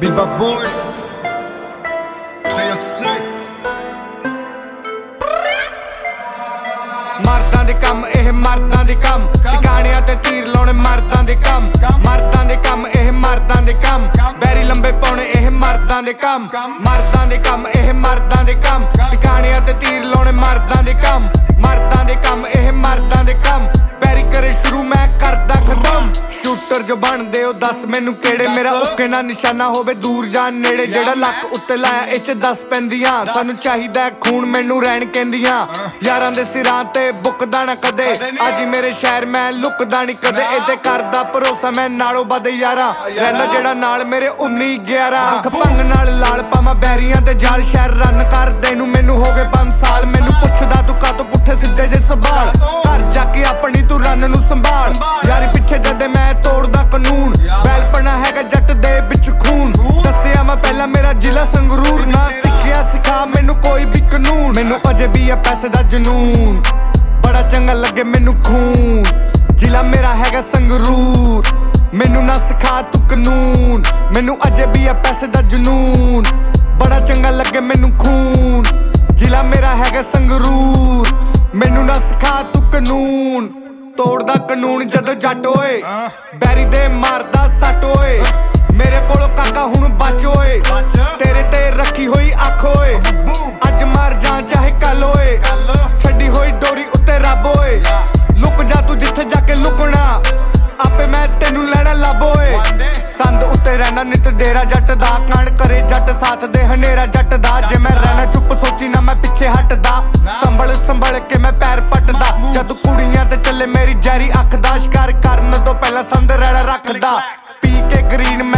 Biba Boy 306 ਮਰਦਾਂ ਦੇ ਕੰਮ ਇਹ ਮਰਦਾਂ ਦੇ ਕੰਮ ਟਿਕਾਣਿਆਂ ਤੇ ਤੀਰ ਲਾਉਣੇ ਮਰਦਾਂ ਦੇ ਕੰਮ ਮਰਦਾਂ ਦੇ ਕੰਮ ਇਹ ਮਰਦਾਂ ਦੇ ਕੰਮ ਬੈਰੀ ਲੰਬੇ ਪਾਉਣੇ ਇਹ ਮਰਦਾਂ ਦੇ ਕੰਮ ਮਰਦਾਂ ਦੇ ਕੰਮ ਇਹ ਮਰਦਾਂ ਦੇ ਕੰਮ ਟਿਕਾਣਿਆਂ ਤੇ ਤੀਰ ਲਾਉਣੇ ਮਰਦਾਂ ਦੇ ਕੰਮ ਮਰਦਾਂ ਦੇ ਕੰਮ ਇਹ ਮਰਦਾਂ ਦੇ ਕੰਮ ਬੈਰੀ ਕਰੇ ਸ਼ੁਰੂ ਮੈਂ ਕਰਦਾ ਖਤਮ ਸ਼ੂਟਰ ਜੋ ਬਣਦੇ ਉਹ ਦੱਸ ਮੈਨੂੰ ਕਿਹੜੇ ਮੇਰਾ ਉੱਕੇ ਨਾ ਨਿਸ਼ਾਨਾ ਹੋਵੇ ਦੂਰ ਜਾਂ ਨੇੜੇ ਜਿਹੜਾ ਲੱਕ ਉੱਤੇ ਲਾਇਆ ਇਹ ਚ 10 ਪੈਂਦੀਆਂ ਸਾਨੂੰ ਚਾਹੀਦਾ ਖੂਨ ਮੈਨੂੰ ਰਹਿਣ ਕਹਿੰਦੀਆਂ ਯਾਰਾਂ ਦੇ ਸਿਰਾਂ ਤੇ ਬੁੱਕਦਾ ਨਾ ਕਦੇ ਅੱਜ ਮੇਰੇ ਸ਼ਹਿਰ ਮੈਂ ਲੁਕਦਾ ਨਹੀਂ ਕਦੇ ਇਹਦੇ ਕਰਦਾ ਭਰੋਸਾ ਮੈਂ ਨਾਲੋਂ ਵੱਧ ਯਾਰਾਂ ਰਹਿੰਦਾ ਜਿਹੜਾ ਨਾਲ ਮੇਰੇ 19-11 ਅੱਖ ਭੰਗ ਨਾਲ ਲਾਲ ਪਾਵਾਂ ਬੈਰੀਆਂ ਤੇ ਜਾਲ ਸ਼ਹਿਰ ਰਨ ਕਰਦੇ ਨੂੰ ਮੈਨੂੰ ਹੋ ਗਏ 5 ਸਾਲ ਮੈਨੂੰ ਪੁੱਛਦਾ ਤੂੰ ਕਾਹਤੋਂ ਪੁੱਠੇ ਸਿੱਧੇ ਜੇ ਸੰਭਾਲ ਘਰ ਜਾ ਕੇ ਆਪਣੀ ਤੂੰ ਰੰਨ ਨੂੰ ਸੰਭਾਲ ਯਾਰੀ ਪਿੱਛੇ ਜਦੇ ਮੈਂ ਤੋੜਦਾ ਕਾਨੂੰਨ ਬੈਲਪਣਾ ਹੈਗਾ ਜੱਟ ਦੇ ਵਿੱਚ ਖੂਨ ਦੱਸਿਆ ਮੈਂ ਪਹਿਲਾਂ ਮੇਰਾ ਜ਼ਿਲ੍ਹਾ ਸੰਗਰੂਰ ਨਾ ਸਿੱਖਿਆ ਸਿਖਾ ਮੈਨੂੰ ਕੋਈ ਵੀ ਕਾਨੂੰਨ ਮੈਨੂੰ ਅਜੇ ਵੀ ਆ ਪੈਸੇ ਦਾ ਜਨੂਨ ਬੜਾ ਚੰਗਾ ਲੱਗੇ ਮੈਨੂੰ ਖੂਨ ਜ਼ਿਲ੍ਹਾ ਮੇਰਾ ਹੈਗਾ ਸੰਗਰੂਰ ਮੈਨੂੰ ਨਾ ਸਿਖਾ ਤੂੰ ਕਾਨੂੰਨ ਮੈਨੂੰ ਅਜੇ ਵੀ ਆ ਪੈਸੇ ਦਾ ਜਨੂਨ ਬੜਾ ਚੰਗਾ ਲੱਗੇ ਮੈਨੂੰ ਖੂਨ ਜ਼ਿਲ੍ਹਾ ਮੇਰਾ ਹੈਗਾ ਸੰਗਰੂਰ ਮੈਨੂੰ ਨਾ ਸਿਖਾ ਤੂੰ ਕਾਨੂੰਨ ਤੋੜਦਾ ਕਾਨੂੰਨ ਜਦੋਂ ਜੱਟ ਓਏ ਬੈਰੀ ਦੇ ਮਾਰਦਾ ਸੱਟ ਓਏ ਮੇਰੇ ਕੋਲੋਂ ਕਾਕਾ ਹੁਣ ਬਚ ਓਏ ਤੇਰੇ ਤੇ ਰੱਖੀ ਹੋਈ ਅੱਖ ਓਏ ਅੱਜ ਮਰ ਜਾਂ ਚਾਹੇ ਕੱਲ ਓਏ ਛੱਡੀ ਹੋਈ ਡੋਰੀ ਉੱਤੇ ਰੱਬ ਓਏ ਲੁਕ ਜਾ ਤੂੰ ਜਿੱਥੇ ਜਾ ਕੇ ਲੁਕਣਾ ਆਪੇ ਮੈਂ ਤੈਨੂੰ ਲੈਣਾ ਲੱਭ ਓਏ ਸੰਦ ਉੱਤੇ ਰਹਿਣਾ ਨਿਤ ਡੇਰਾ ਜੱਟ ਦਾ ਕਾਂਡ ਕਰੇ ਜੱਟ ਸਾਥ ਦੇ ਹਨੇਰਾ ਜੱਟ ਦਾ ਜੇ ਮੈਂ ਰਹਿਣਾ ਚੁੱਪ ਸੋਚੀ ਨਾ ਮੈਂ ਪਿੱਛੇ ਹਟਦਾ ਸੰਭਲ ਕੇ ਮੈਂ ਪੈਰ ਪੱਟਦਾ ਜਦ ਕੁੜੀਆਂ ਤੇ ਚੱਲੇ ਮੇਰੀ ਜੈਰੀ ਅੱਖ ਦਾ ਸ਼ਿਕਾਰ ਕਰਨ ਤੋਂ ਪਹਿਲਾਂ ਸੰਦ ਰੈਲਾ ਰੱਖਦਾ ਪੀ ਕੇ ਗ੍ਰੀਨ